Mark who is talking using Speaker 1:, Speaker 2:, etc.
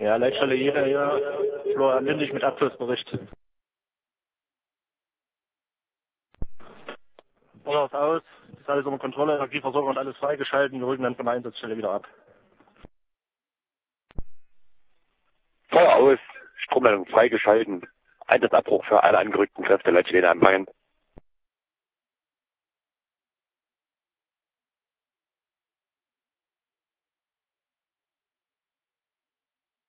Speaker 1: Ja, Leitstelle jeder hier. Florian Lindig mit Abschlussbericht. Urlaub aus, ist alles unter Kontrolle, Energieversorgung und alles freigeschalten, wir rücken dann von der Einsatzstelle wieder ab.
Speaker 2: Feuer aus, Stromleitung freigeschalten, Einsatzabbruch für alle angerückten Kräfte, Leitstelle anfangen.